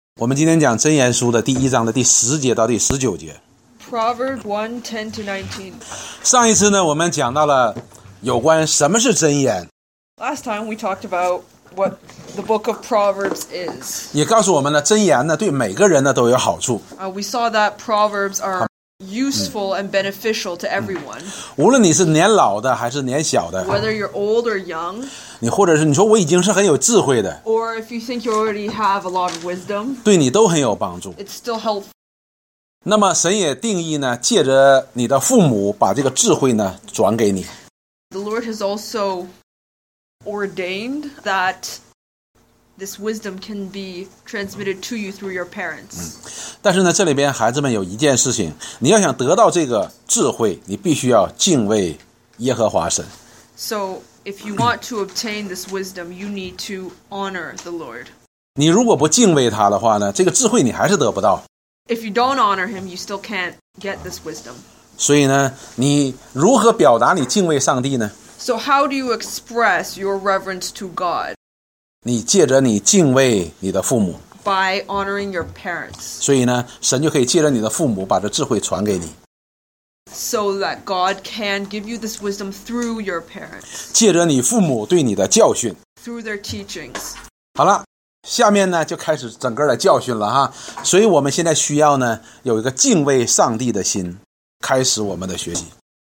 我们今天讲箴言书的第1章的第10节到第19节。 Proverbs 1:10-19. 上一次呢，我们讲到了有关什么是箴言， Last time we talked about what the book of Proverbs is. 也告诉我们呢，箴言呢对每个人呢都有好处， We saw that Proverbs are useful and beneficial to everyone, 无论你是年老的还是年小的， whether you're old or young, 你或者是你说我已经是很有智慧的， or if you think you already have a lot of wisdom, 对你都很有帮助。 it's still helpful. 那么神也定义呢，借着你的父母把这个智慧呢转给你。 The Lord has also ordained that this wisdom can be transmitted to you through your parents. 但是呢，这里边孩子们有一件事情，你要想得到这个智慧，你必须要敬畏耶和华神。 So if you want to obtain this wisdom, you need to honor the Lord. 你如果不敬畏他的话呢，这个智慧你还是得不到。 If you don't honor him, you still can't get this wisdom. 所以呢，你如何表达你敬畏上帝呢？ So how do you express your reverence to God? 你借着你敬畏你的父母， By honoring your parents, 所以呢，神就可以借着你的父母把这智慧传给你， so that God can give you this wisdom through your parents, 借着你父母对你的教训。 through their teachings. 好了，下面呢就开始整个的教训了哈。所以我们现在需要呢有一个敬畏上帝的心，开始我们的学习。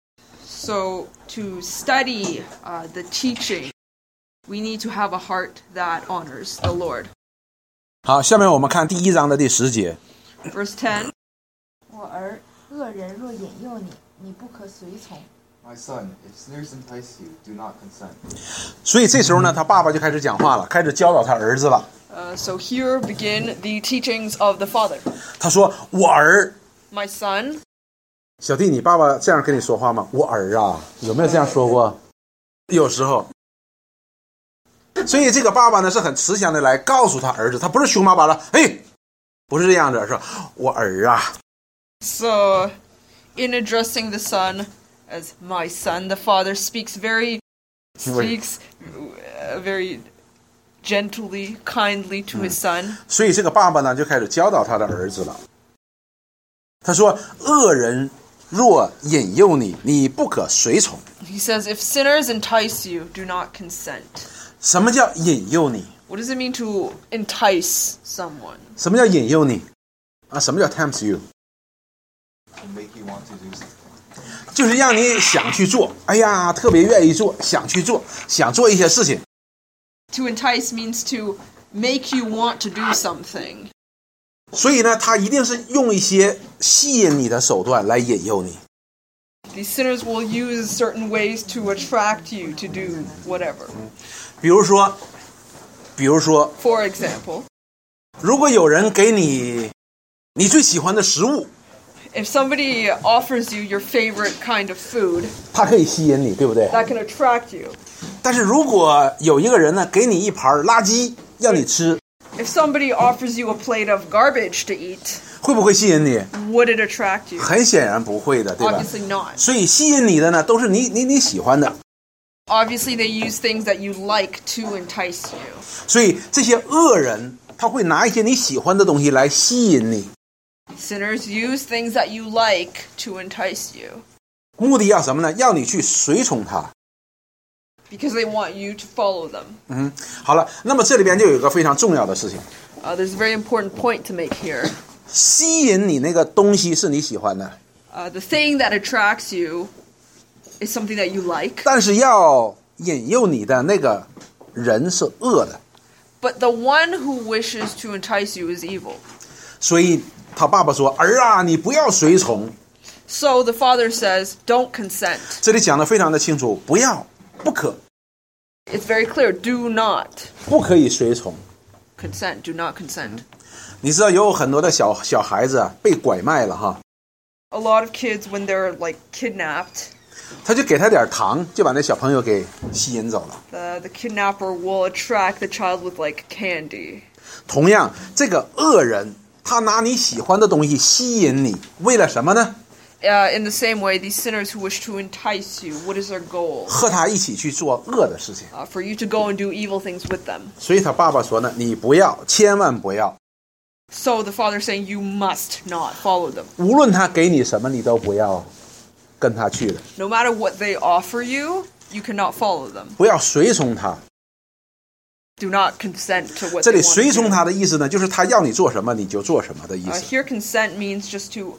So to study the teaching, we need to have a heart that honors the Lord. 好，下面我们看第1章的第10节。 Verse 10. 我儿，恶人若引诱你，你不可随从。 My son, if sinners entice you, do not consent. 所以这时候呢，他爸爸就开始讲话了，开始教导他儿子了。 So here begin the teachings of the father. 他说：“我儿。” My son, 小弟，你爸爸这样跟你说话吗？我儿啊，有没有这样说过？有时候。所以这个爸爸呢是很慈祥的来告诉他儿子，他不是凶巴巴的，嘿，不是这样子，说我儿啊。 so in addressing the son as my son, the father speaks very gently, kindly to his son. 所以这个爸爸呢就开始教导他的儿子了。他说：“恶人若引诱你，你不可随从。” He says, if sinners entice you, do not consent. 什么叫引诱你？ What does it mean to entice someone? 什么叫引诱你？啊，什么叫 tempt you？ To make you want to do something. 就是让你想去做，哎呀，特别愿意做，想去做，想做一些事情。 To entice means to make you want to do something. 所以呢，他一定是用一些吸引你的手段来引诱你。 These sinners will use certain ways to attract you to do whatever. 比如说， For example, 如果有人给你你最喜欢的食物， if somebody offers you your favorite kind of food, 它可以吸引你，对不对？ that can attract you. 但是如果有一个人呢，给你一盘垃圾让你吃， If somebody offers you a plate of garbage to eat, 会不会吸引你？ would it attract you? 很显然不会的，对吧？ Obviously not. 所以吸引你的呢，都是你喜欢的。 Obviously they use things that you like to entice you. 所以这些恶人，他会拿一些你喜欢的东西来吸引你， Sinners use things that you like to entice you 目的要什么呢？要你去随从他。 because they want you to follow them. 好了，那么这里边就有一个非常重要的事情， There's a very important point to make here. 吸引你那个东西是你喜欢的， The thing that attracts you is something that you like, 但是要引诱你的那个人是恶的， but the one who wishes to entice you is evil. 所以他爸爸说：“儿啊，你不要随从。” So the father says, don't consent. 这里讲得非常的清楚，不要，不可， It's very clear, do not 不可以随从。 consent, do not consent. 你知道有很多的小孩子啊被拐卖了哈， A lot of kids, when they're like kidnapped, 他就给他点糖，就把那小朋友给吸引走了。 the kidnapper will attract the child with like candy. 同样，这个恶人他拿你喜欢的东西吸引你，为了什么呢？ In the same way, these sinners who wish to entice you, what is their goal? 和他一起去做恶的事情。 For you to go and do evil things with them. 所以他爸爸说呢，你不要，千万不要。 So the father saying you must not follow them. 无论他给你什么，你都不要跟他去的， No matter what they offer you, you cannot follow them. 不要随从他。 Do not consent to what 这 they 里 want 随 to 从 do. 他的意思呢，就是他要你做什么你就做什么的意思。 Here consent means just to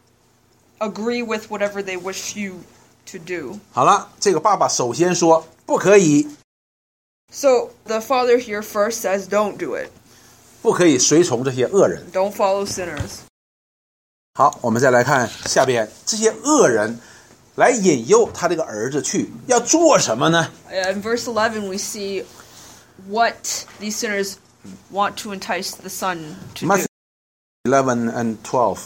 agree with whatever they wish you to do. 好了，这个爸爸首先说不可以， So the father here first says don't do it. 不可以随从这些恶人。 Don't follow sinners. 好，我们再来看下边，这些恶人来引诱他这个儿子去，要做什么呢？ In verse 11 we see what these sinners want to entice the son to do. Matthew 11 and 12.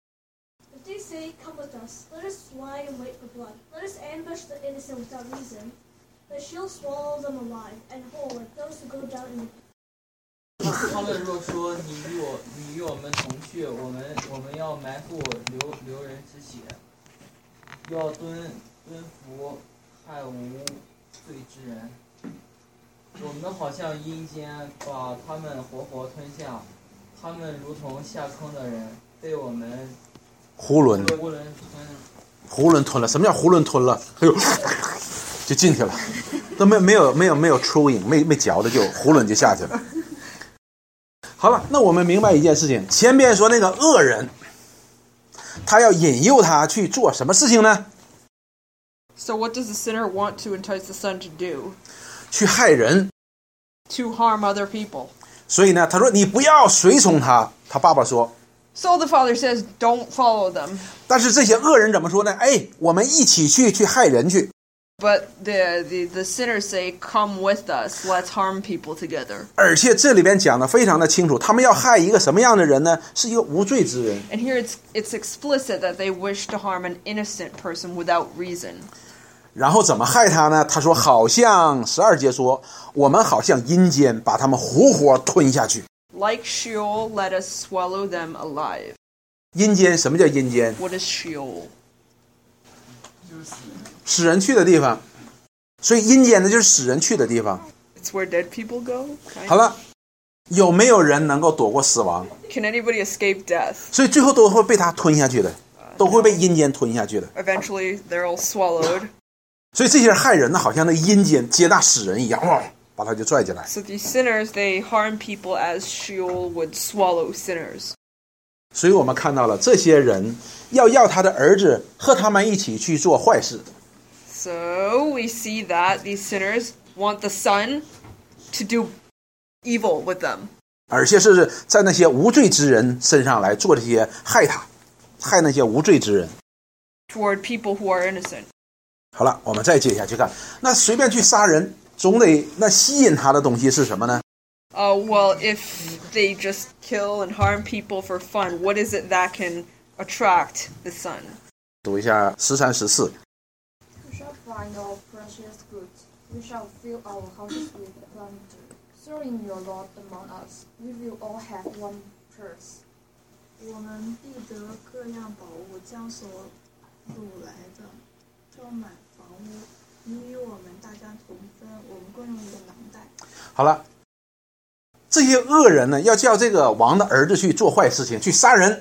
If they say, "Come with us, let us lie and wait for blood. Let us ambush the innocent without reason. But she'll swallow them alive and whole, like those who go down in the." 他们若说你与我们同去，我们要埋伏流人之血，要蹲伏害无罪之人。我们好像阴间把他们活活吞下，他们如同下坑的人，被我们囫囵吞了。什么叫囫囵吞了？哎呦，就进去了，都没有抽影，没嚼的就囫囵就下去了。好了，那我们明白一件事情，前边说那个恶人，他要引诱他去做什么事情呢？ So what does the sinner want to entice the son to do? 去害人。 To harm other people. 所以呢，他说你不要随从他。他爸爸说， So the father says don't follow them. 但是这些恶人怎么说呢？哎，我们一起去害人去。 But the sinners say, come with us, let's harm people together. 而且这里边讲的非常的清楚，他们要害一个什么样的人呢？是一个无罪之人。 And here it's explicit that they wish to harm an innocent person without reason. 然后怎么害他呢？他说好像12节说，我们好像阴间把他们活活吞下去。 Like Sheol, let us swallow them alive. 阴间，什么叫阴间？ What is Sheol? 死人去的地方。所以阴间呢，就是死人去的地方。 It's where dead people go? Kind 好了，有没有人能够躲过死亡？ Can anybody escape death? 所以最后都会被他吞下去的，都会被阴间吞下去的。 Eventually, they're all swallowed. 所以这些人害人呢，好像那阴间接纳死人一样，哇，把他就拽进来。 So these sinners, they harm people as Sheol would swallow sinners. 所以我们看到了这些人要他的儿子和他们一起去做坏事。 So we see that these sinners want the son to do evil with them. 而且是在那些无罪之人身上来做这些害那些无罪之人。 Toward people who are innocent. 好了，我们再接下去看，那随便去杀人，总得那吸引他的东西是什么呢？ Well, if they just kill and harm people for fun, what is it that can attract the son? 读一下13、14。 We shall find our precious goods. We shall fill our houses with plunder. Serving your Lord among us, we will all have one purse. 我们必得各样宝物，将所掳来的装满房屋。你与我们大家同分，我们共用一个囊袋。 好了，这些恶人呢，要叫这个王的儿子去做坏事情，去杀人。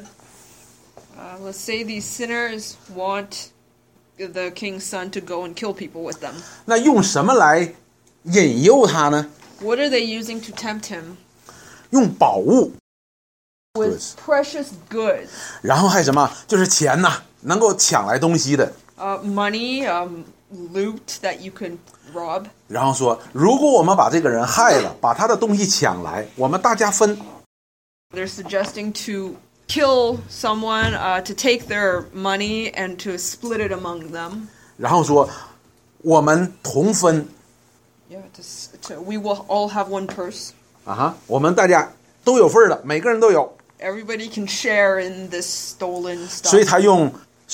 Let's say these sinners want the king's son to go and kill people with them. 那用什么来引诱他呢？ What are they using to tempt him? 用宝物， With precious goods. 然后还有什么？就是钱呐，能够抢来东西的。 Money, loot that you can rob. 然后说，如果我们把这个人害了，把他的东西抢来，我们大家分。 They're suggesting to kill someone, to take their money and to split it among them. 然后说，我们同分。 Yeah, we will all have one purse. 啊哈，我们大家都有份了，每个人都有。 Everybody can share in this stolen stuff. 所以他用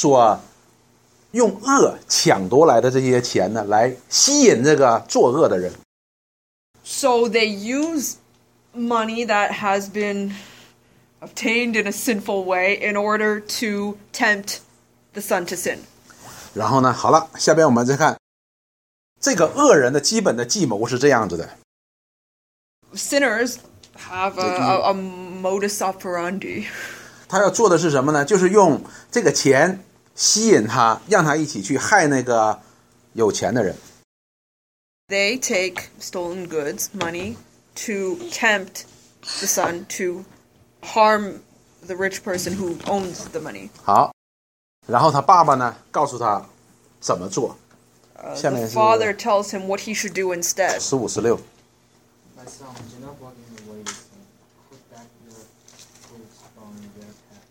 恶抢夺来的这些钱呢，来吸引这个作恶的人。 So they use money that has been obtained in a sinful way in order to tempt the son to sin. 然后呢，好了，下边我们再看这个恶人的基本的计谋是这样子的。 Sinners have a modus operandi. 他要做的是什么呢？就是用这个钱吸引他，让他一起去害那个有钱的人。 They take stolen goods, money, to tempt the son to harm the rich person who owns the money. 好，然后他爸爸呢，告诉他怎么做。下 The 面是 father tells him what he should do instead. 15、16。 My son, do not walk in the way with them. Put back your goods from their path.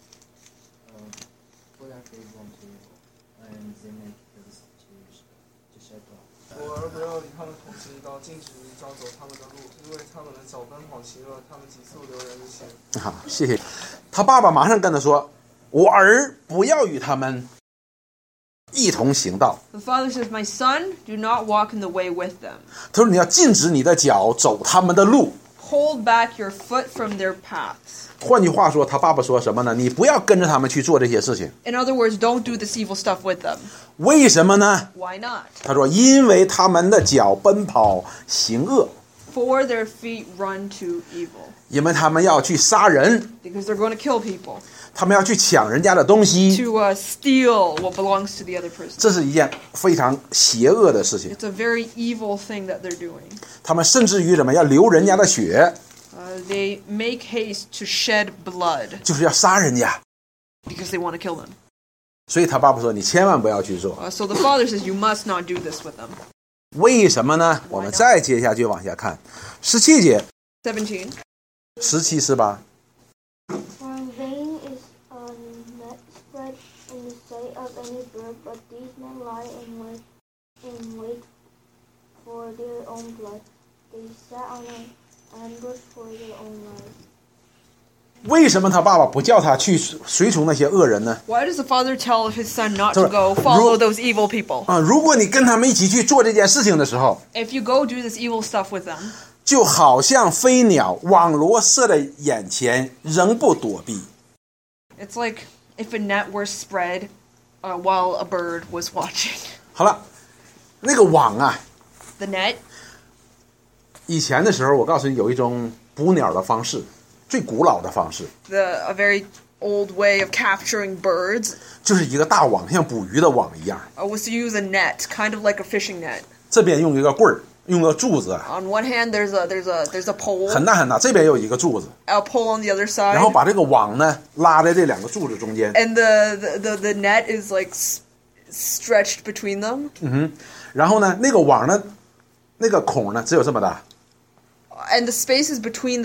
Put their face on table, and they make haste to shut off. 我儿不要与他们同行一道，禁止你照走他们的路，因为他们的脚奔跑其乐，他们急速流人的血。 好，谢谢。他爸爸马上跟他说：“我儿不要与他们一同行道。” The father says, "My son, do not walk in the way with them. 他说：“你要禁止你的脚走他们的路。” Hold back your foot from their paths." 换句话说，他爸爸说什么呢？你不要跟着他们去做这些事情。 In other words, don't do this evil stuff with them. 为什么呢？ Why not? 他说：“因为他们的脚奔跑行恶， For their feet run to evil. 因为他们要去杀人， Because they're going to kill people. 他们要去抢人家的东西。 To steal what belongs to the other person. 这是一件非常邪恶的事情。 It's a very evil thing that they're doing. 他们甚至于什么要流人家的血， They make haste to shed blood 就是要杀人家。 because they want to kill them. 所以他爸爸说：“你千万不要去做。 So the father says, you must not do this with them. ” 为什么呢？我们再接下去往下看，17节， 17. 17、18。 For in vain is a net spread in the sight of any bird, but these men lie in wait for their own blood. They sat on an ambush for their own lives. 为什么他爸爸不叫他去随从那些恶人呢？ Why does the father tell his son not 他 to 说， go follow those evil people? 如果你跟他们一起去做这件事情的时候， If you go do this evil stuff with them, 就好像飞鸟网罗射在眼前，仍不躲避。 it's like if a net were spread while a bird was watching. 好了，那个网啊， The net, 以前的时候，我告诉你有一种捕鸟的方式，最古老的方式， a very old way of capturing birds, 就是一个大网，像捕鱼的网一样。 was to use a net, kind of like a fishing net. 这边用一个棍儿，用个柱子， On one hand, there's a pole, 很大很大，这边有一个柱子， a pole on the other side, 然后把这个网呢拉在这两个柱子中间， and the net is like stretched between them. 然后呢，那个网呢，那个孔呢只有这么大， And the spaces between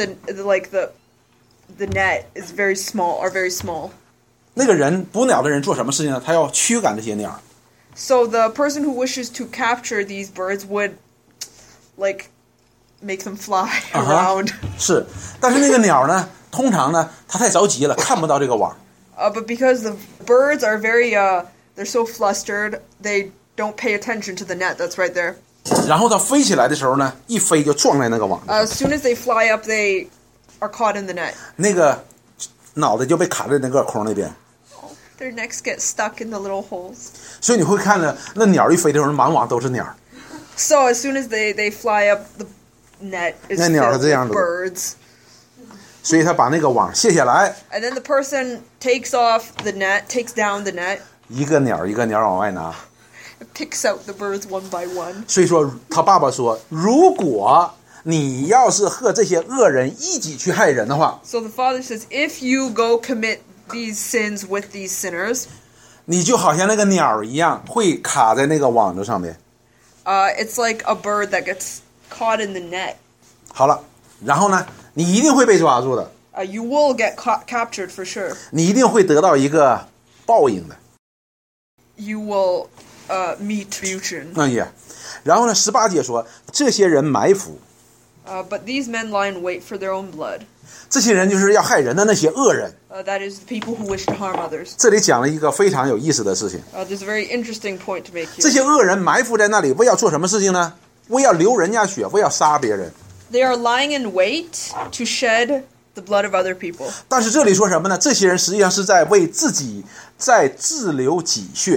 the net is very small, are very small. 那个人捕鸟的人做什么事情呢？他要驱赶这些鸟， So the person who wishes to capture these birds would, like, make them fly around. 是，但是那个鸟呢，通常呢，它太着急了，看不到这个网， But because the birds are very, they're so flustered, they don't pay attention to the net that's right there. 然后它飞起来的时候呢，一飞就撞在那个网上， As soon as they fly up, they are caught in the net. 那个脑袋就被卡在那个孔那边， Their necks get stuck in the little holes. 所以你会看着那鸟一飞的时候，满网都是鸟。 So as soon as they fly up, the net is 那鸟是 filled 这样 with 的。 birds. 所以他把那个网卸下来， And then the person takes off the net, takes down the net, 一个鸟一个鸟往外拿。 picks out the birds one by one. 所以说，他爸爸说，如果你要是和这些恶人一起去害人的话， So the father says, if you go commit these sins with these sinners, 你就好像那个鸟一样，会卡在那个网子上面。 it's like a bird that gets caught in the net. 好了，然后呢，你一定会被抓住的， You will get captured for sure. 你一定会得到一个报应的。 You will meet retribution. 那也，然后呢，18节说，这些人埋伏， But these men lie in wait for their own blood. 这些人就是要害人的那些恶人。 That is the people who wish to harm others. 这里讲了一个非常有意思的事情， There's a very interesting point to make 这 here. 些恶人埋伏在那里，为要做什么事情呢？为要流人家血，为要杀别人。 They are lying in wait to shed the blood of other people. 但是这里说什么呢？这些人实际上是在为自己在自流己血。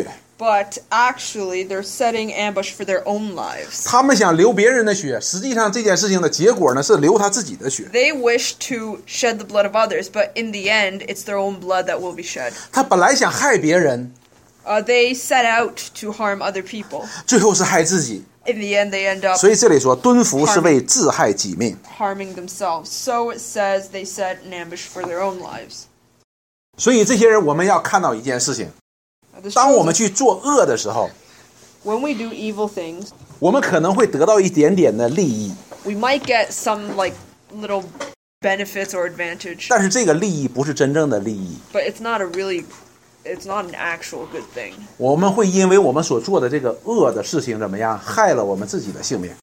But actually, they're setting ambush for their own lives. 他们想流别人的血，实际上这件事情的结果呢是流他自己的血。 They wish to shed the blood of others, but in the end, it's their own blood that will be shed. 他本来想害别人， They set out to harm other people. 最后是害自己。 In the end, they end up 所以这里说蹲伏是为自害己命。 harming themselves. So it says they set an ambush for their own lives. 所以这些人我们要看到一件事情， This 当我们 shows 去做恶的时候， when we do evil things, 我们可能会得到一点点的利益， we might get some like little benefits or advantage, 但是这个利益不是真正的利益。 but it's not an actual good thing. 我们会因为我们所做的这个恶的事情怎么样，害了我们自己的性命。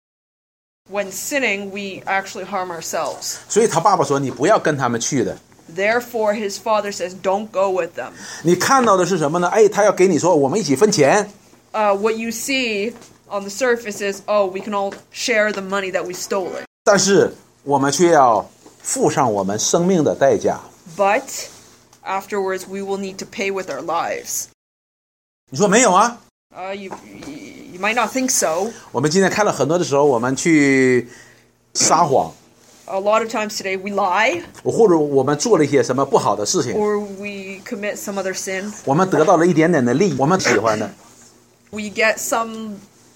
When sinning, we actually harm ourselves. 所以他爸爸说：“你不要跟他们去的。 Therefore, his father says, don't go with them. 你看到的是什么呢？哎，他要给你说，我们一起分钱。 What you see on the surface is, oh, we can all share the money that we stole it. 但是我们却要付上我们生命的代价。 But afterwards, we will need to pay with our lives. 你说没有啊？ You might not think so. 我们今天看了很多的时候，我们去撒谎， A lot of times today, we lie 或者我们做了一些什么不好的事情， or we commit some other sin. 我们得到了一点点的利益，我们喜欢的。 We get some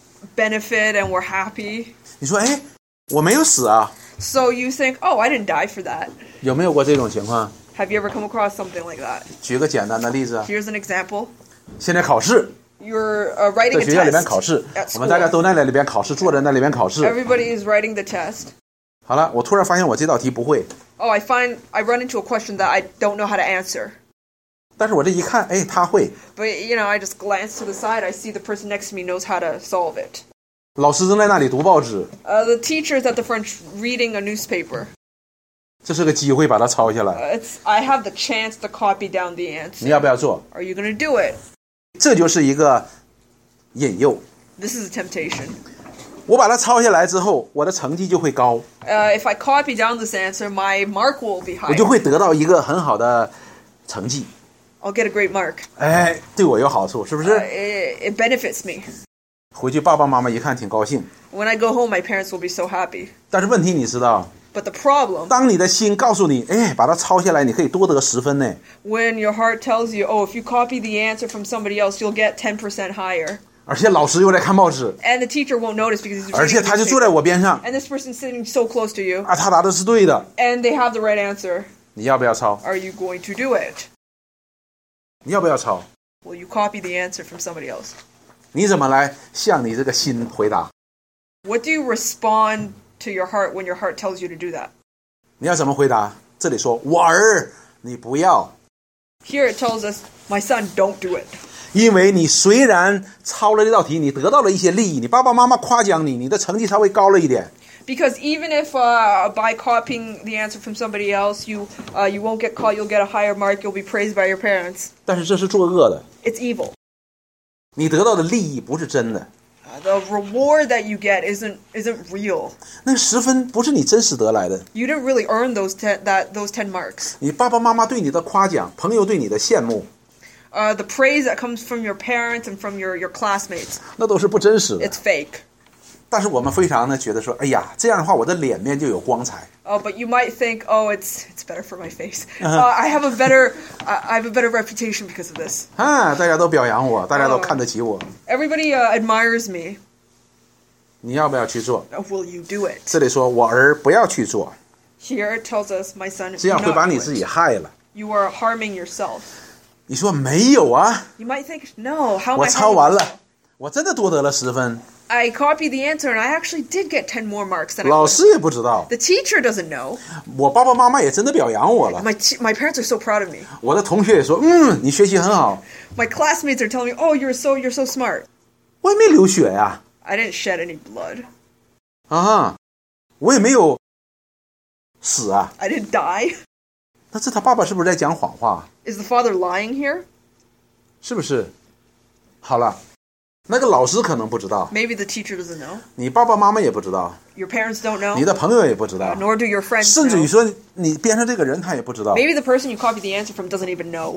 benefit and we're happy. 你说，哎，我没有死啊？ So you think, oh, I didn't die for that. 有没有过这种情况？ Have you ever come across something like that? 举个简单的例子啊， Here's an example. 现在考试， You're writing 在 a 学校里边考 test 试， at 我们大家 school. 都在那里边考试，坐在那里边考试。 Everybody is writing the test. 好了，我突然发现我这道题不会， Oh, I run into a question that I don't know how to answer. 但是我这一看，哎，他会。 But, I just glance to the side. I see the person next to me knows how to solve it. 老师正在那里读报纸， The teacher's at the front reading a newspaper. 这是个机会，把它抄下来。 I have the chance to copy down the 你 answer. 要不要做？ Are you going to do it? 这就是一个引诱。 This is a temptation. 我把它抄下来之后，我的成绩就会高， If I copy down this answer, my mark will be 我就 higher. 会得到一个很好的成绩。 I'll get a great mark. 哎，对我有好处，是不是？ It benefits me. 回去爸爸妈妈一看挺高兴， When I go home, my parents will be so happy. 但是问题你知道， But the problem, 当你的心告诉你，哎，把它抄下来，你可以多得10分呢。 when your heart tells you, oh, if you copy the answer from somebody else, you'll get 10% higher. 而且老师又在看报纸， And the teacher won't notice because he's 而且 reading 他 the 就坐在 newspaper. 我边上 And this person's sitting so close to you, 啊，他答的是对的， and they have the right answer. 你要不要抄？ Are you going to do it? 你要不要抄？ Will you copy the answer from somebody else? 你怎么来向你这个心回答？ What do you respond to your heart when your heart tells you to do that? 你要怎么回答？这里说，我儿，你不要， Here it tells us, my son, don't do it. 因为你虽然抄了这道题，你得到了一些利益，你爸爸妈妈夸奖你，你的成绩稍微高了一点， Because even if by copying the answer from somebody else, you won't get caught, you'll get a higher mark, you'll be praised by your parents. 但是这是作恶的， It's evil. 你得到的利益不是真的， The reward that you get isn't real. 那10分不是你真实得来的， You didn't really earn those 10 marks. 你爸爸妈妈对你的夸奖，朋友对你的羡慕， The praise that comes from your parents and from your classmates, 那都是不真实的。 it's fake. 但是我们非常的觉得说，哎呀，这样的话我的脸面就有光彩。 But you might think, oh, it's better for my face. I have a better reputation because of this. 啊，大家都表扬我，大家都看得起我， Everybody admires me. 你要不要去做？ Will you do it? 这里说我儿不要去做， Here it tells us, my son, 这样 do 会 not 把 do 你 it. 自己害了。 You are harming yourself. 你说没有啊？ You might think, no, how am 我 I 抄 harming 完 myself? 了，我真的多得了10分， I copied the answer and I actually did get 10 more marks than I 老 would. 师也不知道， The teacher doesn't know. 我爸爸妈妈也真的表扬我了， My parents are so proud of me. 我的同学也说，你学习很好， My classmates are telling me, oh, you're so smart. 我也没流血呀， I didn't shed any blood. 啊，我也没有死啊， I didn't die. 那这他爸爸是不是在讲谎话？ Is the father lying here? 是不是？好了，那个老师可能不知道， Maybe the teacher doesn't know. 你爸爸妈妈也不知道， Your parents don't know. 你的朋友也不知道， Nor do your friends 甚至于 know. 说你边上这个人他也不知道。 Maybe the person you copied the answer from doesn't even know.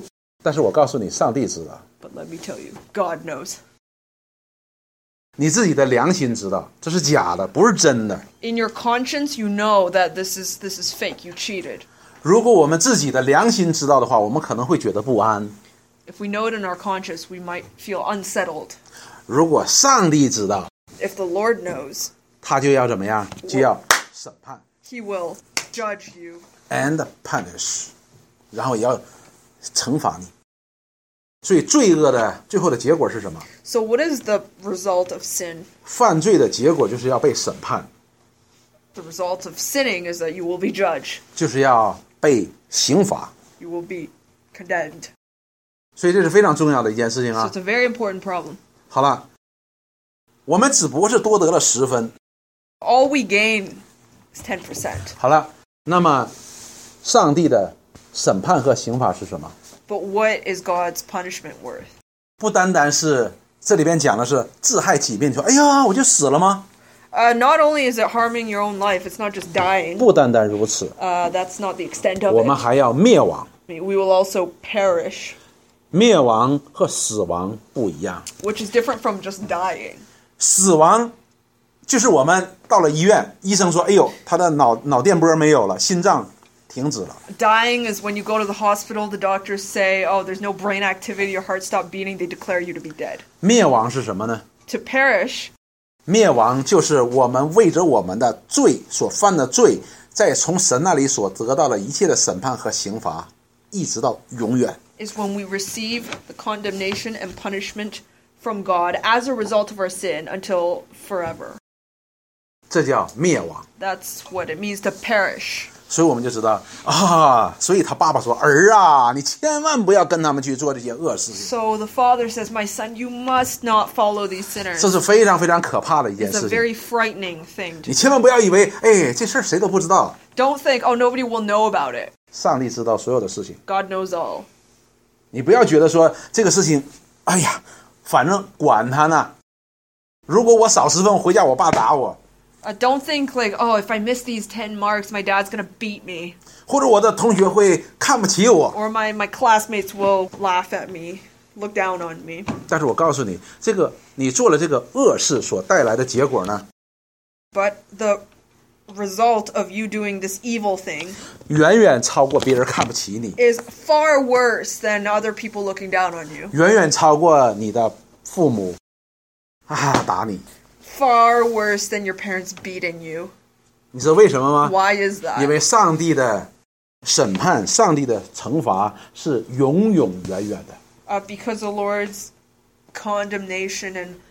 但是我告诉你，上帝知道， But let me tell you, God knows. 你自己的良心知道，这是假的，不是真的。 In your conscience, you know that this is fake. You cheated. 如果我们自己的良心知道的话，我们可能会觉得不安。 If we know it in our conscience, we might feel unsettled. 如果上帝知道， If the Lord knows, 他就要怎么样？就要审判 He will judge you. and punish， 然后也要惩罚你。所以罪恶的最后的结果是什么？ So what is the result of sin? 犯罪的结果就是要被审判， The result of sinning is that you will be judged. 就是要被刑罚。 You will be condemned. 所以这是非常重要的一件事情 So 啊 it's。a very important problem. 好了，我们只不过是多得了10分。 All we gain is 10%. 好了，那么上帝的审判和刑罚是什么？ But what is God's punishment worth? 不单单是这里边讲的是自害己命，你说哎呀我就死了吗？ Not only is it harming your own life, it's not just dying. 不单单如此， That's not the extent of 我们 it. 还要灭亡。 We will also perish, 灭亡和死亡不一样， which is different from just dying. 死亡就是我们到了医院，医生说哎呦他的脑电波没有了，心脏停止了。 Dying is when you go to the hospital, the doctors say, oh, there's no brain activity, your heart stopped beating, they declare you to be dead. 灭亡是什么呢？ To perish 灭亡就是我们为着我们的罪所犯的罪，在从神那里所得到的一切的审判和刑罚，一直到永远。 is when we receive the condemnation and punishment from God as a result of our sin until forever. 这叫灭亡。 That's what it means to perish. 所以我们就知道啊，所以他爸爸说：“儿啊，你千万不要跟他们去做这些恶事情。 So the father says, my son, you must not follow these ” sinners. 这是非常非常可怕的一件 It's a 事情。 very frightening thing. 你千万不要以为，哎，这事儿谁都不知道。 Don't think, oh, nobody will know about it. 上帝知道所有的事情， God knows all. 你不要觉得说这个事情，哎呀，反正管他呢。如果我少10分，我回家我爸打我， Don't think like, oh, if I miss these 10 marks, my dad's going to beat me. 或者我的同学会看不起我。 Or my classmates will laugh at me, look down on me. 但是我告诉你，这个你做了这个恶事所带来的结果呢， But the result of you doing this evil thing 远远超过别人看不起你， is far worse than other people looking down on you. 远远超过你的父母打你。 Far worse than your parents beating you. 你知道为什么吗？ Why is 因 that? 为上帝的审判、上帝的惩罚是永永远远的。 Because the Lord's condemnation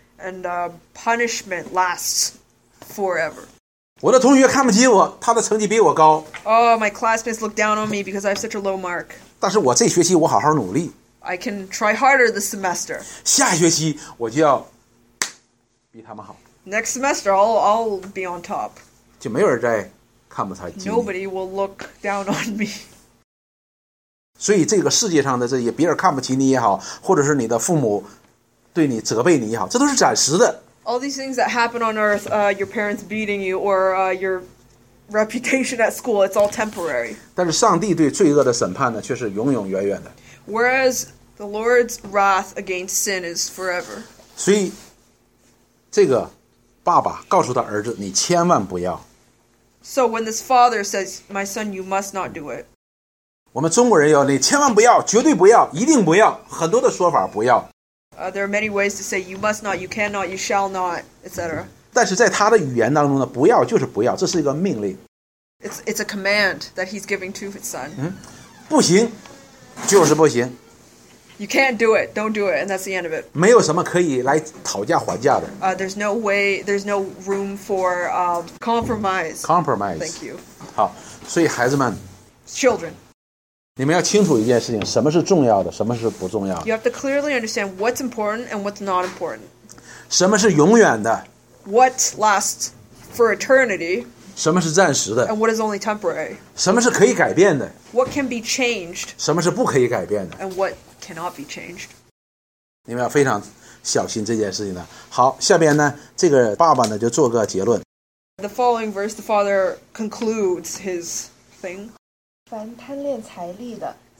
and punishment lasts forever. 我的同学看不起我，他的成绩比我高， Oh, my classmates look down on me because I have such a low mark. 但是我这学期我好好努力， I can try harder this semester. 下学期我就要比他们好， Next semester, I'll be on top. 就没有人再看不起你。 Nobody will look down on me. 所以这个世界上的这些别人看不起你也好，或者是你的父母对你责备你也好，这都是暂时的。 All these things that happen on earth, your parents beating you or your reputation at school, it's all temporary. 但是上帝对罪恶的审判呢，却是永永远远的。 Whereas the Lord's wrath against sin is forever. 所以，这个爸爸告诉他儿子：“你千万不要。 So when this father says, my son, you must not do it. ” 我们中国人有你千万不要，绝对不要，一定不要，很多的说法不要。 There are many ways to say you must not, you cannot, you shall not, etc. 但是在他的语言当中呢，不要就是不要，这是一个命令。 It's a command that he's giving to his son. 不行，就是不行， You can't do it, don't do it, and that's the end of it. 没有什么可以来讨价还价的。 There's no way, there's no room for compromise. Compromise。 Thank you. 好，所以孩子们， Children, 你们要清楚一件事情：什么是重要的，什么是不重要的， you have to clearly understand what's important and what's not important. 什么是永远的， What lasts for eternity 什么是暂时的， and what is only temporary. 什么是可以改变的， What can be changed 什么是不可以改变的。 and what cannot be changed. 你们要非常小心这件事情的。好，下边呢，这个爸爸呢就做个结论。 The following verse, the father concludes his thing. 凡贪恋财力的，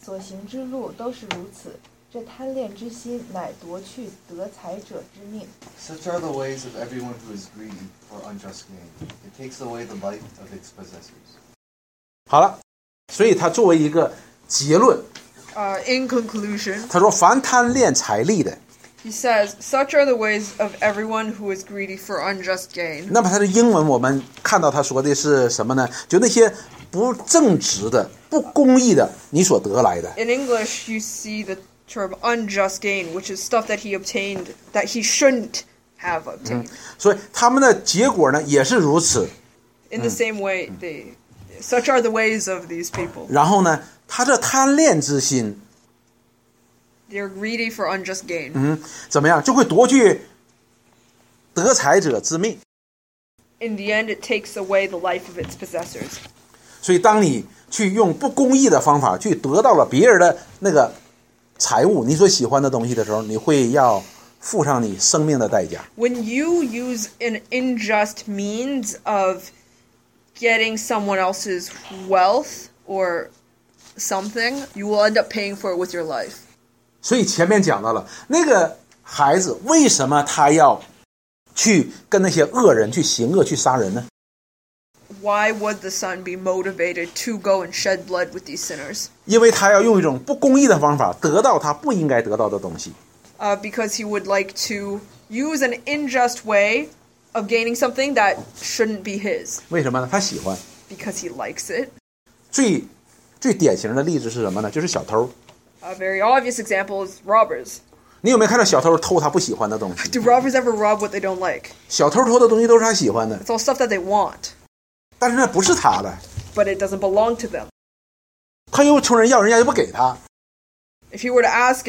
所行之路都是如此。这贪恋之心乃夺去得财者之命。 Such are the ways of everyone who is greedy for unjust gain. It takes away the life of its possessors. 好了，所以他作为一个结论， In conclusion, 他说凡贪恋财力的， he says, such are the ways of everyone who is greedy for unjust gain. 那么他的英文我们看到他说的是什么呢？就那些不正直的、不公义的，你所得来的。 In English, you see the term unjust gain, which is stuff that he obtained that he shouldn't have obtained. 所以他们的结果呢也是如此。 In the same way, such are the ways of these people. 然后呢，他这贪恋之心， They're greedy for unjust gain. 怎么样，就会夺去得财者之命。 In the end, it takes away the life of its possessors. 所以，当你去用不公义的方法去得到了别人的那个财物，你所喜欢的东西的时候，你会要付上你生命的代价。 When you use an unjust means of getting someone else's wealth or something, you will end up paying for it with your life. 所以前面讲到了那个孩子为什么他要去跟那些恶人去行恶去杀人呢？ Why would the son be motivated to go and shed blood with these sinners? 因为他要用一种不公义的方法得到他不应该得到的东西。 Because he would like to use an unjust way of gaining something that shouldn't be his. 为什么呢？他喜欢。 Because he likes it. 最典型的例子是什么呢？就是小偷。 A very obvious example is robbers. 你有没有看到小偷偷他不喜欢的东西？ Do robbers ever rob what they don't like? 小偷偷的东西都是他喜欢的， It's all stuff that they want, 但是那不是他的， but it doesn't belong to them. 他又冲人要，人家又不给他。 If you were to ask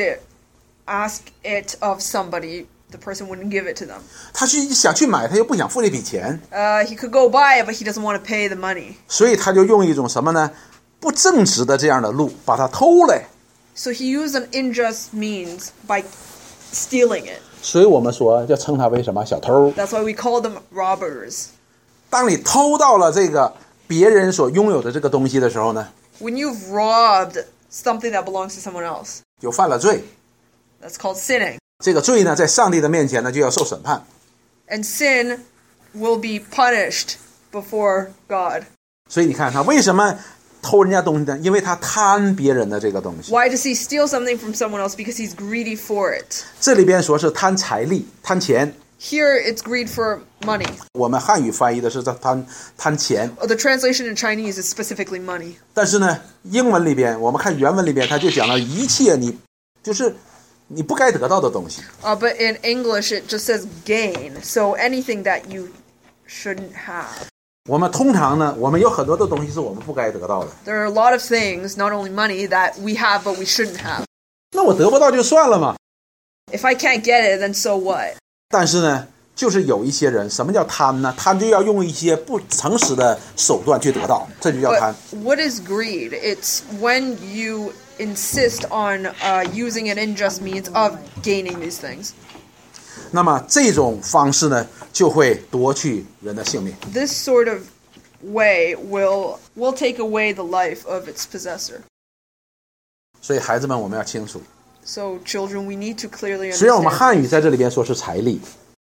it of somebody, the person wouldn't give it to them. 他想去买，他又不想付这笔钱， He could go buy it, but he doesn't want to pay the money. 所以他就用一种什么呢？不正直的这样的路把它偷来。 So he used an unjust means by stealing it. 所以我们说要称他为什么小偷？ That's why we call them robbers. 当你偷到了这个别人所拥有的这个东西的时候呢， When you've robbed something that belongs to someone else, 就犯了罪。 that's called sinning. 这个罪呢，在上帝的面前呢，就要受审判。 And sin will be punished before God. 所以你看他为什么偷人家东西呢？因为他贪别人的这个东西。 Why does he steal something from someone else? Because he's greedy for it. 这里边说是贪财力、贪钱。 Here it's greed for money. 我们汉语翻译的是贪钱， The translation in Chinese is specifically money. 但是呢，英文里边我们看原文里边，他就讲了一切你不该得到的东西。 But in English it just says gain. So anything that you shouldn't have. 我们通常呢，我们有很多的东西是我们不该得到的。 There are a lot of things, not only money, that we have but we shouldn't have. 那我得不到就算了嘛。 If I can't get it, then so what? 但是呢，就是有一些人，什么叫贪呢？贪就要用一些不诚实的手段去得到，这就叫贪。 But what is greed? It's when you insist on using an unjust means of gaining these things. 那么这种方式呢，就会夺去人的性命。 This sort of way will take away the life of its possessor. 所以孩子们，我们要清楚， So children, we need to clearly 虽然我们 understand. 汉语在这里边说是财力，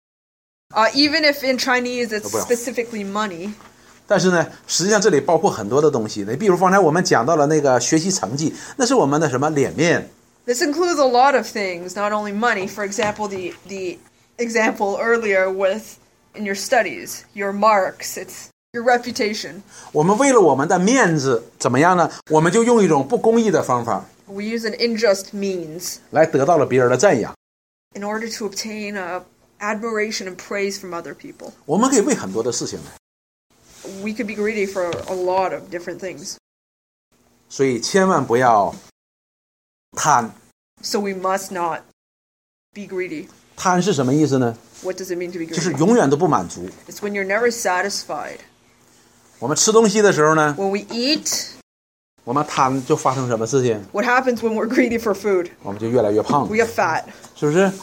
Even if in Chinese it's 不要。 specifically money, 但是呢，实际上这里包括很多的东西。你比如刚才我们讲到了那个学习成绩，那是我们的什么脸面。 this includes a lot of things, not only money. For example, the example earlier with in your studies, your marks, it's your reputation. 我们为了我们的面子怎么样呢？我们就用一种不公义的方法 We use an unjust means 来得到了别人的赞扬。 in order to obtain admiration and praise from other people. 我们可以为很多的事情， We could be greedy for a lot of different things. 所以千万不要贪。 So we must not be greedy. 贪是什么意思呢？ What does it mean to be 就是 greedy? 永远都不满足。 It's when you're never satisfied. 我们吃东西的时候呢， When we eat, 我们贪就发生什么事情？ what happens when we're greedy for food? 我们就越来越胖， We get fat. 是不是？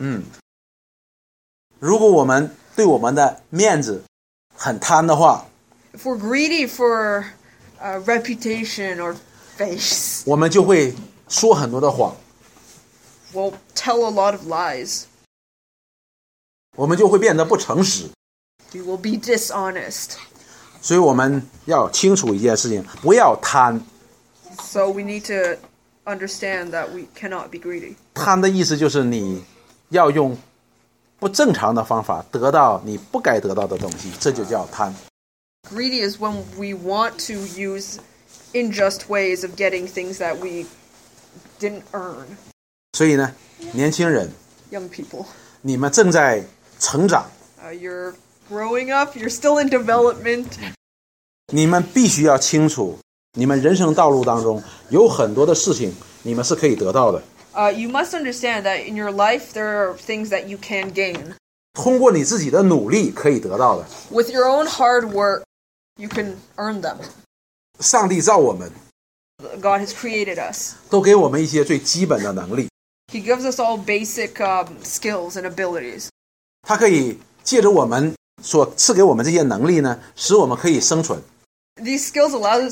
如果我们对我们的面子很贪的话， If we're greedy for reputation or face. 我们就会说很多的谎， We'll tell a lot of lies. 我们就会变得不诚实。 We will be dishonest. 所以我们要清楚一件事情，不要贪。 So we need to understand that we cannot be greedy. 贪的意思就是你要用不正常的方法得到你不该得到的东西，这就叫贪。 Greedy is when we want to use unjust ways of getting things that we didn't earn. 所以呢，年轻人， Young people, 你们正在成长， you're growing up, you're still in development. 你们必须要清楚，你们人生道路当中有很多的事情你们是可以得到的， You must understand that in your life there are things that you can gain. 通过你自己的努力可以得到的。 With your own hard work, you can earn them. 上帝造我们， God has created us. 都给我们一些最基本的能力， He gives us all basic skills and abilities. 他可以借着我们所赐给我们这些能力呢，使我们可以生存。 These skills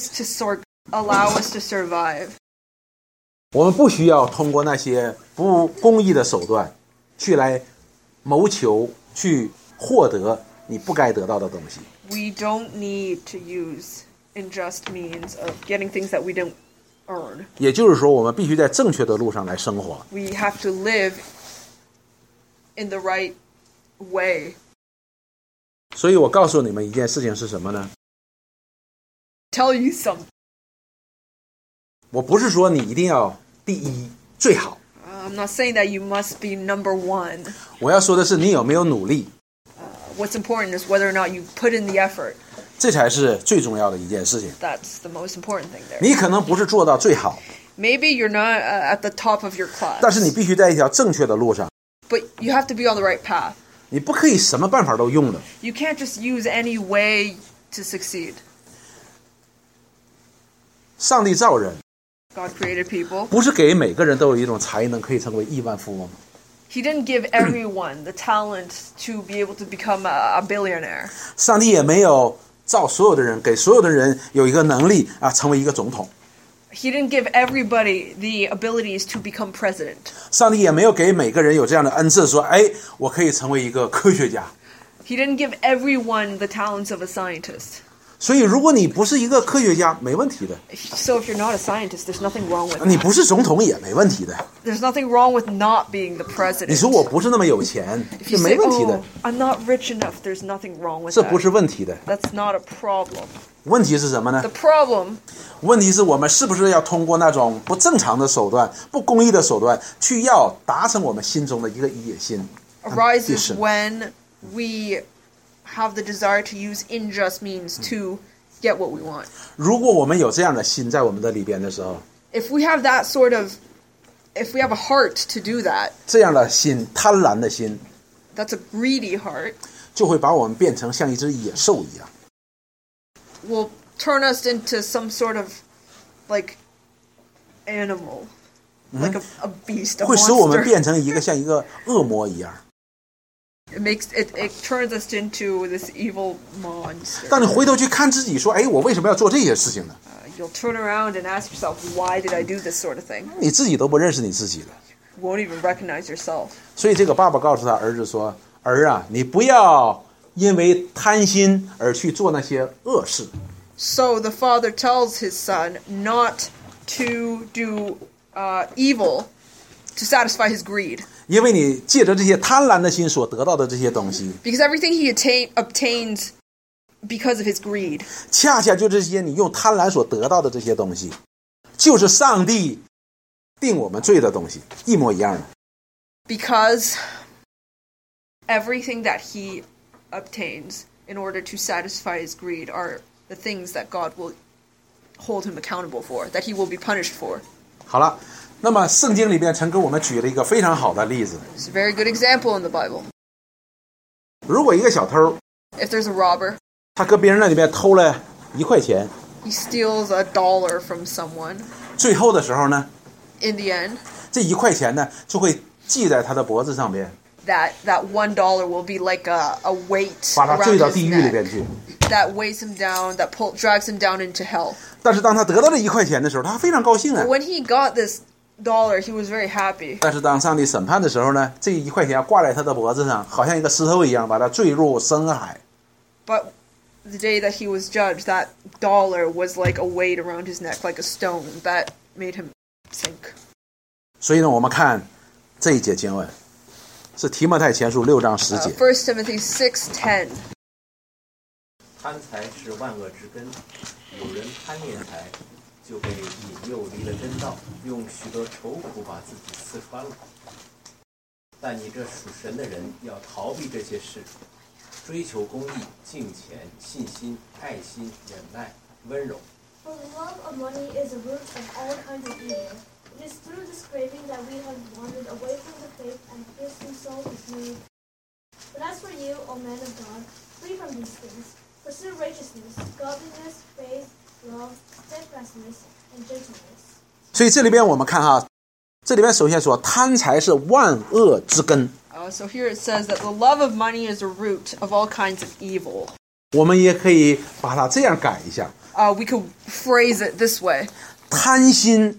allow us to survive. 我们不需要通过那些不公义的手段去来谋求去获得你不该得到的东西。 We don't need to use unjust means of getting things that we don't earn. 也就是说，我们必须在正确的路上来生活。 We have to live in the right way. 所以我告诉你们一件事情是什么呢？ Tell you something. 我不是说你一定要第一最好， I'm not saying that you must be number one. 我要说的是你有没有努力， What's important is whether or not you put in the effort. 这才是最重要的一件事情。 That's the most important thing there. 你可能不是做到最好， Maybe you're not at the top of your 但 class, 是你必须在一条正确的路上， but you have to be on the right path. 你不可以什么办法都用的。 You can't just use any way to succeed. 上帝造人， God created people. 不是给每个人都有一种才能可以成为亿万富翁， He didn't give everyone the talent to be able to become a billionaire. 上帝也没有造所有的人，给所有的人有一个能力成为一个总统。 He didn't give everybody the abilities to become president. 上帝也没有给每个人有这样的恩赐，说，哎，我可以成为一个科学家。 He didn't give everyone the talents of a scientist. 所以，如果你不是一个科学家，没问题的； So if you're not a scientist, there's nothing wrong with 你 that. 不是总统也没问题的。 There's nothing wrong with not being the 你 president. 说我不是那么有钱， If 这 you 没 say, 问题的 oh,，I'm not rich enough, there's nothing wrong with 这不 that. 是问题的。 That's not a problem. 问题是什么呢 The？problem 问题是我们是不是要通过那种不正常的手段、不公义的手段，去要达成我们心中的一个野心 arises ambition when we have the desire to use unjust means to get what we want. 如果我们有这样的心在我们的里边的时候， If we have that sort of, if we have a heart to do that, 这样的心，贪婪的心， that's a greedy heart, 就会把我们变成像一只野兽一样。 will turn us into some sort of, like, animal. Like a beast, a 会使我们 monster. 变成一个像一个恶魔一样。 It turns us into this evil monster. 当你回头去看自己，说：“哎，我为什么要做这些事情呢 You'll turn around and ask yourself, why did I do this sort of thing?？” 你自己都不认识你自己了。 You won't even recognize yourself. 所以这个爸爸告诉他儿子说：“儿啊，你不要因为贪心而去做那些恶事。 So the father tells his son not to do evil to satisfy his greed. 因为你借着这些贪婪的心所得到的这些东西， Because everything he obtains because of his greed. 恰恰就这些你用贪婪所得到的这些东西，就是上帝定我们罪的东西，一模一样的。 Because everything that he obtains in order to satisfy his greed are the things that God will hold him accountable for, that he will be punished for. 好了，那么圣经里边曾给我们举了一个非常好的例子： It's a very good example in the Bible. 如果一个小偷， If there's a robber, 他搁别人那里边偷了1块钱， he steals $1 from someone. 最后的时候呢， In the end, 这1块钱呢就会系在他的脖子上边， that $1 will be like a weight 把他坠 around 到 his 地狱里边 neck. 去。 that weighs him down, that drags him down into hell. 但是当他得到了1块钱的时候，他非常高兴啊 But。when he got this $1, he was very happy. 但是当上帝审判的时候呢，这1块钱挂在他的脖子上，好像一个石头一样，把他坠入深海。 But the day that he was judged, that $1 was like a weight around his neck, like a stone that made him sink. 所以呢，我们看这一节经文，是提摩太前书6章10节。 1 Timothy 6:10. 贪财是万恶之根，有人贪恋财，就被引诱离了真道，用许多愁苦把自己刺穿了。但你这属神的人要逃避这些事，追求公义、敬虔、信心、爱心、忍耐、温柔。 For the love of money is the root of all kinds of evil. It is through this craving that we have wandered away from the faith and piercing soul is made. But as for you, O man of God, flee from these things. Pursue righteousness, godliness, faith, love, steadfastness, and gentleness. 所以这里边我们看哈，这里边首先说贪财是万恶之根。 So here it says that the love of money is a root of all kinds of evil. 我们也可以把它这样改一下， We could phrase it this way. 贪心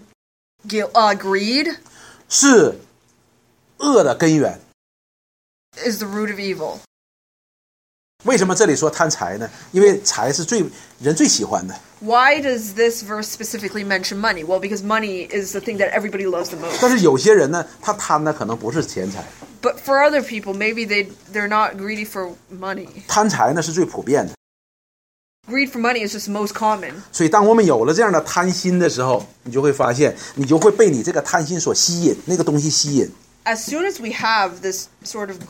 Greed 是恶的根源。 is the root of evil. 为什么这里说贪财呢？因为财是人最喜欢的。 Why does this verse specifically mention money? Well, because money is the thing that everybody loves the most. 但是有些人呢，他贪的可能不是钱财， But for other people, maybe they're not greedy for money. 贪财呢是最普遍的。 Greed for money is just most common. 所以当我们有了这样的贪心的时候，你就会发现，你就会被你这个贪心所吸引，那个东西吸引。 As soon as we have this sort of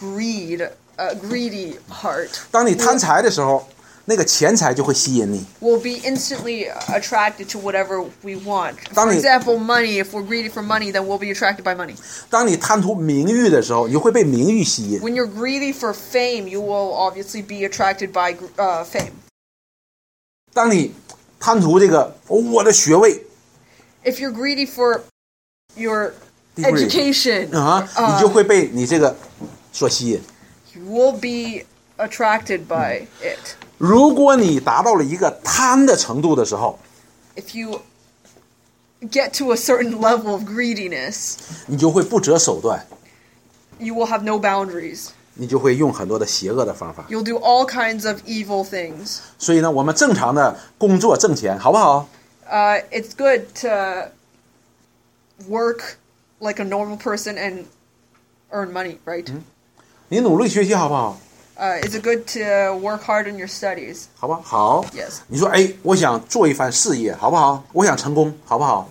greedy heart, 当你贪财的时候，那个钱财就会吸引你。 we'll be instantly attracted to whatever we want. For 当你- example, money. If we're greedy for money, then we'll be attracted by money. 当你贪图名誉的时候，你就会被名誉吸引。 When you're greedy for fame, you will obviously be attracted by fame. 当你贪图这个我的学位 If you're greedy for your Degree. education, 你就会被你这个所吸引。 you will be attracted by it. 如果你达到了一个贪的程度的时候， If you get to a certain level of greediness, 你就会不择手段， you will have no boundaries. 你就会用很多的邪恶的方法。 You'll do all kinds of evil things. 所以呢，我们正常的工作挣钱，好不好？ It's good to work like a normal person and earn money, right? 你努力学习，好不好？ Is it good to work hard in your studies? 好吧，好。 Yes. 你说，哎，我想做一番事业，好不好？我想成功，好不好？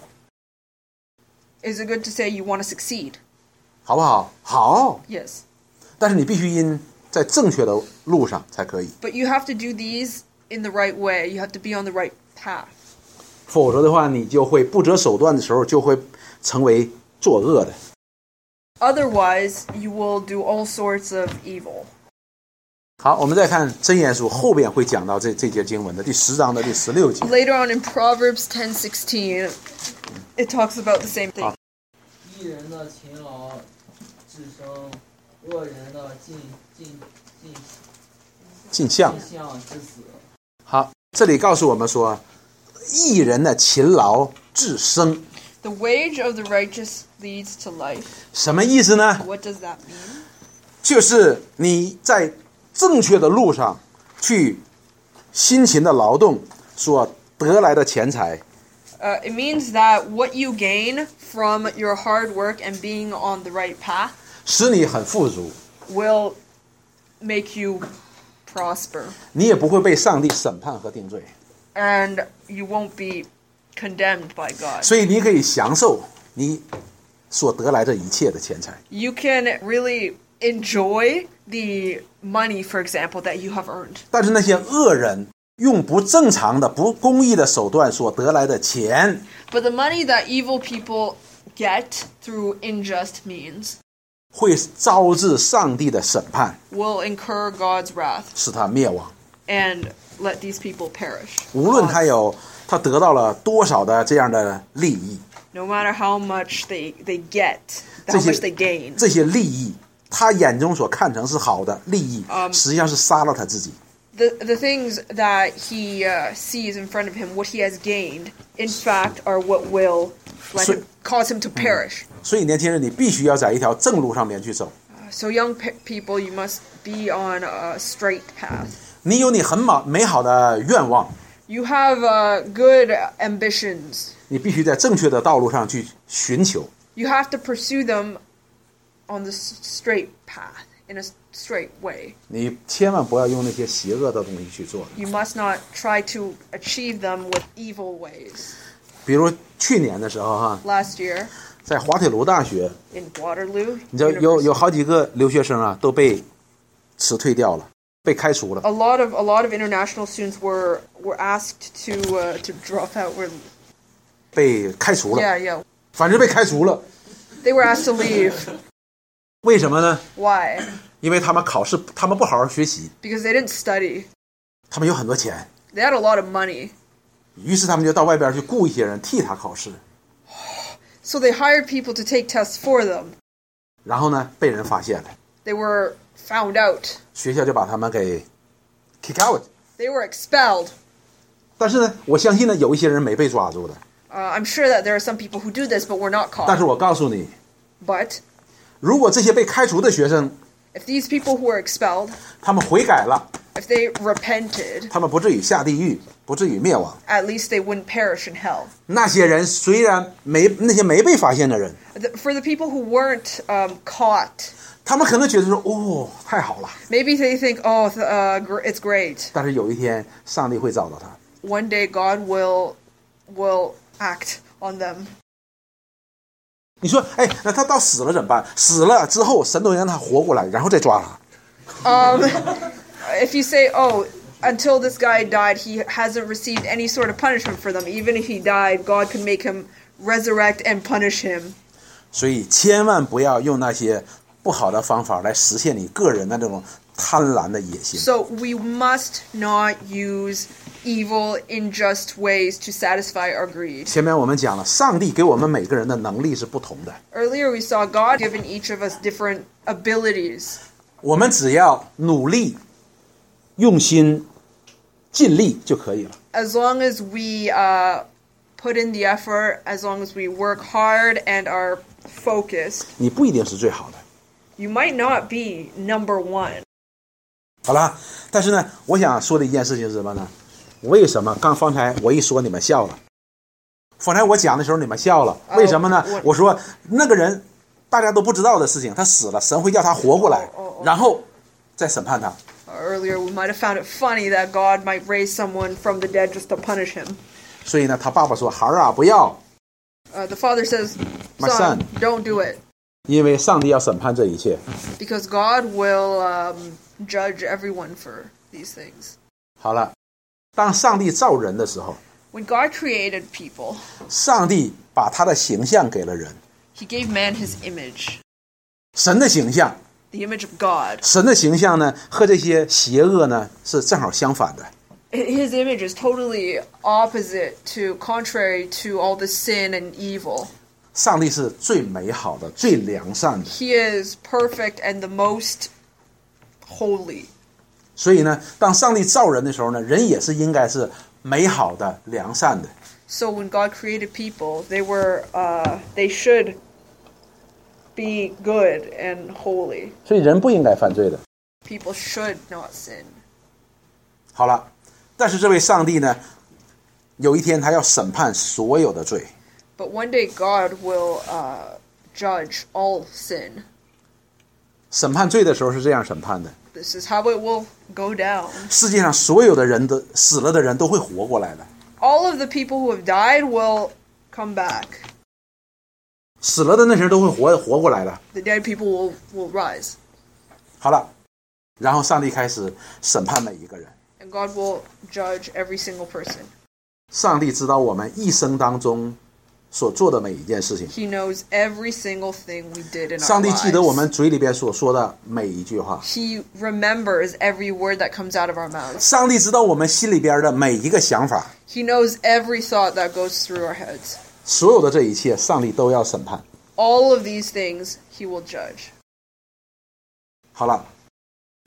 Is it good to say you want to succeed? 好不好？好。 Yes. 但是你必须在正确的路上才可以， But you have to do these in the right way. You have to be on the right path. 否则的话，你就会不择手段的时候，就会成为作恶的。 Otherwise, you will do all sorts of evil. 好，我们再看箴言书后边会讲到这节经文的第10章的第16节。 Later on in Proverbs 10:16, it talks about the same thing. 一人的勤劳致生，恶人的镜像之死。 好，这里告诉我们说，义人的勤劳致生， The wage of the righteous leads to life. 什么意思呢？ What does that mean? 就是你在正确的路上去辛勤的劳动所得来的钱财， It means that what you gain from your hard work and being on the right path 使你很富足， will make you prosper. 你也不会被上帝审判和定罪， And you won't be condemned by God. 所以你可以享受你所得来的一切的钱财。 You can really enjoy the money, for example, that you have earned. 但是那些恶人用不正常的、不公义的手段所得来的钱， But the money that evil people get through unjust means 会招致上帝的审判， will incur God's wrath 使他灭亡。 and let these people perish. 无论他得到了多少的这样的利益， No matter how much they get, 这 how 些 much they gain. 这些利益，他眼中所看成是好的利益，实际上是杀了他自己。 the things that he sees in front of him, what he has gained, in fact, are what will cause him to perish. 所以年轻人，你必须要在一条正路上面去走。 So young people, you must be on a straight path. 你有你很美好的愿望， You have good ambitions. 你必须在正确的道路上去寻求。 You have to pursue them on the straight path, in a straight way. 你千万不要用那些邪恶的东西去做。 You must not try to achieve them with evil ways. 比如去年的时候哈， Last year, 在滑铁卢大学， in Waterloo 你知道有好几个留学生啊都被辞退掉了，被开除了。 A lot of international students were asked to drop out. 被开除了， Yeah. 反正被开除了。 They were asked to leave. 为什么呢？ Why? 因为他们考试，他们不好好学习， Because they didn't study. 他们有很多钱， They had a lot of money. 于是他们就到外边去雇一些人替他考试， So they hired people to take tests for them. 然后呢被人发现了， They were found out. 学校就把他们给 kick out。 They were expelled. 但是呢，我相信呢有一些人没被抓住的。 I'm sure that there are some people who do this, but were not 但是 caught. 我告诉你， But 如果这些被开除的学生， if these people who were expelled, 他们悔改了， if they repented, 他们不至于下地狱，不至于灭亡。 at least they wouldn't perish in hell. 那些人虽然那些没被发现的人， For the people who weren't caught, 他们可能觉得说，哦，太好了。 maybe they think, oh, it's great. 但是有一天，上帝会找到他。 One day God will act on them. 你说，哎，那他到死了怎么办？死了之后，神都让他活过来，然后再抓他。 If you say, oh, until this guy died, he hasn't received any sort of punishment for them. Even if he died, God could make him resurrect and punish him. 所以千万不要用那些不好的方法来实现你个人的那种贪婪的野心。 So we must not use evil, unjust ways to satisfy our greed. 前面我们讲了，上帝给我们每个人的能力是不同的， Earlier we saw God given each of us different abilities. 我们只要努力、用心、尽力就可以了。 As long as we put in the effort, as long as we work hard and are focused, 你不一定是最好的。 you might not be number one. 好了，但是呢，我想说的一件事情是什么呢？为什么方才我一说你们笑了？方才我讲的时候你们笑了，为什么呢？我说那个人大家都不知道的事情，他死了，神会叫他活过来，然后再审判他。 Earlier we might have found it funny that God might raise someone from the dead just to punish him. 所以呢，他爸爸说：“孩儿啊，不要， The father says, My son, son. don't do it. 因为上帝要审判这一切。 Because God will judge everyone for these things. ” 好了，当上帝造人的时候， When God created people, 上帝把他的形象给了人， he gave man his image, 神的形象， the image of God. 神的形象呢和这些邪恶呢是正好相反的。 His image is totally opposite contrary to all the sin and evil. 上帝是最美好的、最良善的， He is perfect and the most holy. 所以呢，当上帝造人的时候呢，人也是应该是美好的、良善的。 So when God created people, they should be good and holy. 所以人不应该犯罪的。 People should not sin. 好了，但是这位上帝呢，有一天他要审判所有的罪。 But one day God will judge all sin. 审判罪的时候是这样审判的： This is how it will go down. 世界上所有的人都死了的人都会活过来的， All of the people who have died will come back. 死了的那些人都会活过来的。 The dead people will rise. 好了，然后上帝开始审判每一个人。 And God will judge every single person. 上帝知道我们一生当中所做的每一件事情。 He knows every single thing we did in our 上帝记得我 lives. 们嘴里边所说的每一句话。 He remembers every word that comes out of our mouths. 上帝知道我们心里边的每一个想法。 He knows every thought that goes through our heads. 所有的这一切，上帝都要审判。 All of these things he will judge. 好了，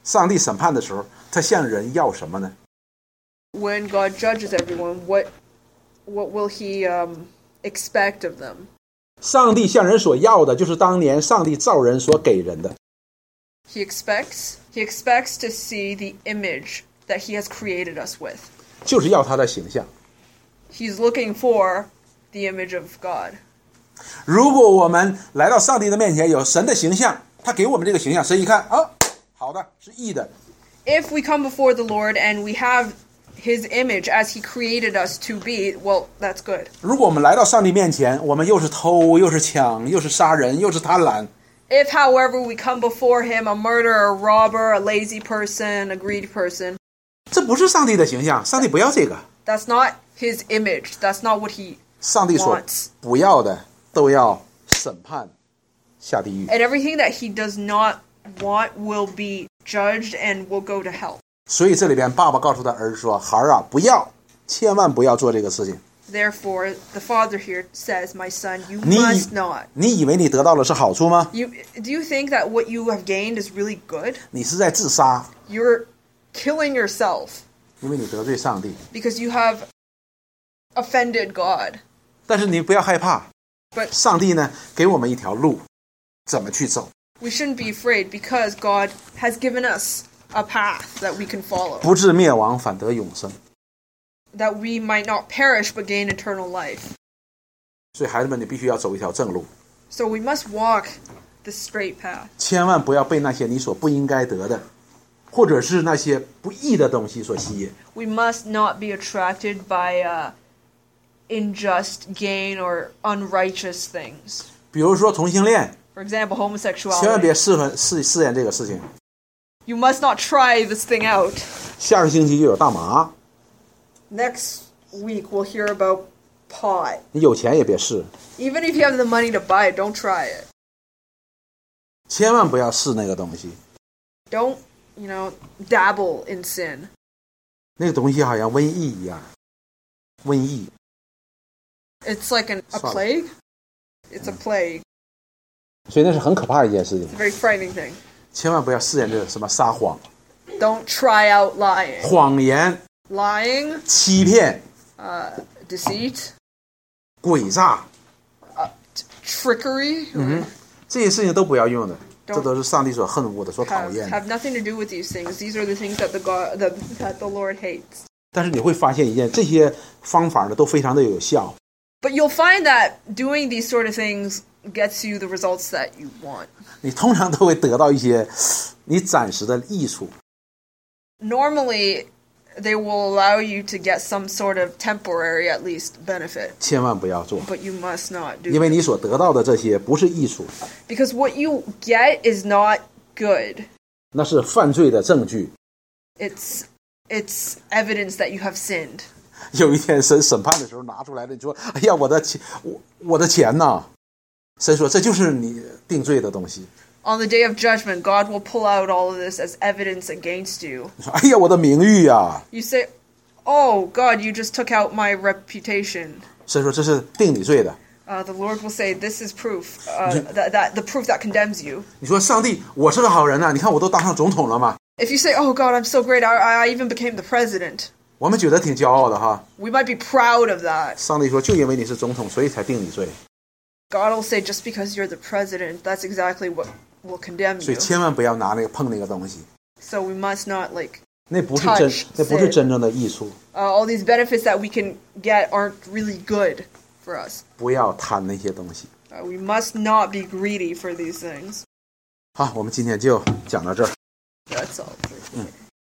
上帝审判的时候，他向人要什么呢？ When God judges everyone, what will He expect of them? 上帝向人所要的，就是当年上帝造人所给人的。 He expects to see the image that He has created us with. 就是要他的形象。 He's looking for the image of God. 如果我们来到上帝的面前，有神的形象，他给我们这个形象，神一看啊，好的，是义的。 If we come before the Lord and we have His image as He created us to be, well, that's good. 如果我们来到上帝面前，我们又是偷，又是抢，又是杀人，又是贪婪。 If, however, we come before Him a murderer, a robber, a lazy person, a greedy person, 这不是上帝的形象，上帝不要这个。 that's not His image. That's not what He 上帝所 wants. 不要的，都要审判，下地狱。 And everything that He does not want will be judged and will go to hell. 所以这里边爸爸告诉他儿子说：“孩儿啊，不要，千万不要做这个事情。 Therefore, the father here says, "My son, you 你 must not." 你以为你得到的是好处吗？ Do you think that what you have gained is really good? 你是在自杀， You're killing yourself 因为你得罪上帝。 because you have offended God. 但是你不要害怕， But 上帝呢给我们一条路，怎么去走？ we shouldn't be afraid because God has given us a path that we can follow, 不至灭亡，反得永生。 that we might not perish but gain eternal life. 所以孩子们，你必须要走一条正路， So we must walk the straight path. 千万不要被那些你所不应该得的，或者是那些不义的东西所吸引。 We must not be attracted by unjust gain or unrighteous things. 比如说同性恋， For example, 千万别 homosexuality. 试验这个事情。 You must not try this thing out. 下个星期就有大麻， Next week we'll hear about pot. 你有钱也别试， Even if you have the money to buy it, don't try it. 千万不要试那个东西。 Don't, dabble in sin. 那个东西好像瘟疫一样，瘟疫。 It's like a plague. It's a plague. 所以那是很可怕的一件事情 It's。a very frightening thing. 千万不要试验这个什么撒谎、 Don't try out lying. 谎言、 Lying, 欺骗、 deceit, 诡诈， trickery. 这些事情都不要用的， Don't 这都是上帝所恨恶的、所讨厌的。 have nothing to do with these things. These are the things that that the Lord hates. 但是你会发现一件，这些方法呢都非常的有效。 But you'll find that doing these sort of things gets you the results that you want. 你通常都会得到一些你暂时的益处。 Normally, they will allow you to get some sort of temporary, at least, benefit. 千万不要做， But you must not do 因为 it. 你所得到的这些不是益处， Because what you get is not good. 那是犯罪的证据。 It's evidence that you have sinned. 有一天神审判的时候拿出来了，你说：“哎呀，我的钱呐！”神说：“这就是你定罪的东西。 On the day of judgment, God will pull out all of this as evidence against you. 你说：“哎呀，我的名誉呀！” You say, "Oh, God, you just took out my reputation." 神说：“这是定你罪的。 The Lord will say, "This is proof, that the proof that condemns you." ” 你说：“上帝，我是个好人呐、你看我都当上总统了嘛。 If you say, "Oh, God, I'm so great, I even became the president," ” 我们觉得挺骄傲的哈。 we might be proud of that. 上帝说：“就因为你是总统，所以才定你罪。 God will say, "Just because you're the president, that's exactly what will condemn 所以 you." 千万不要拿碰那个东西， So we must not, 那不是 Touch 那不是真正的益处。 all these benefits that we can get aren't really good for us. 不要贪那些东西。 We must not be greedy for these things. 好，我们今天就讲到这儿。 That's all.